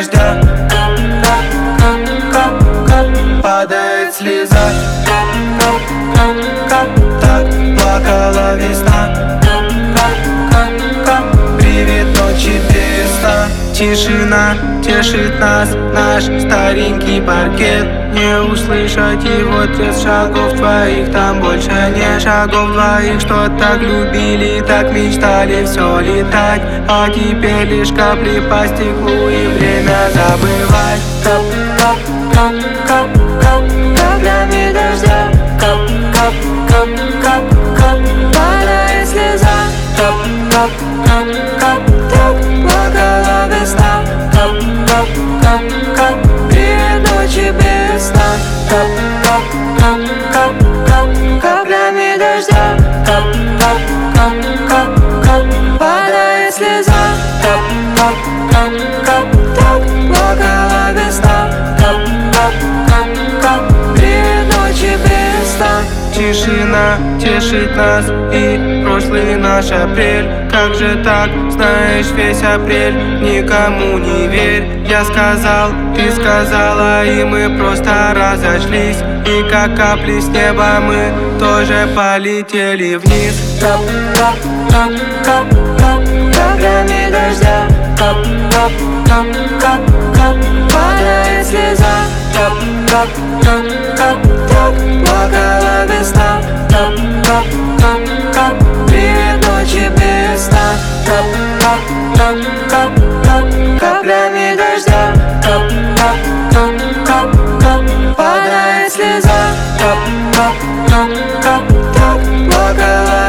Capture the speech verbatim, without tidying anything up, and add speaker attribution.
Speaker 1: дождя. Кап, кап, кап, кап, падает слеза. Кап, кап, кап, так плакала весна. Кап, кап, кап, кап, привет ночи без сна. Тишина тешит нас, наш старенький паркет. Не услышать его треск шагов твоих, там больше не шагов двоих, что так любили, так мечтали все летать. А теперь лишь капли по стеклу и время забывать. Кап, кап, кап, кап, кап, каплями дождя. Кап, кап, кап, кап, кап, падает слеза. Кап, кап, кап, кап, так плакала весна. Кап, кап, кап, кап, привет ночи без сна. Кап, кап, кап, кап, кап, каплями дождя. Кап, кап, кап, кап, кап, падает слеза. Кап, кап, кап, кап, так плакала весна. Кап, кап, кап, кап, привет ночи без сна. Тишина тешит нас и прошлый наш апрель. Как же так, знаешь, весь апрель, никому не верь. Я сказал, ты сказала, и мы просто разошлись. И как капли с неба мы тоже полетели вниз. Кап, кап, кап, кап, кап, каплями дождя. Кап, кап, кап, кап, кап, падает слеза. Кап, кап, кап, кап, так плакала весна. Кап, кап, кап, кап, привет ночи без сна. Кап, кап, кап, кап, кап, каплями дождя. Кап, кап, кап, кап, кап, падает слеза. Кап, кап, кап, кап, так плакала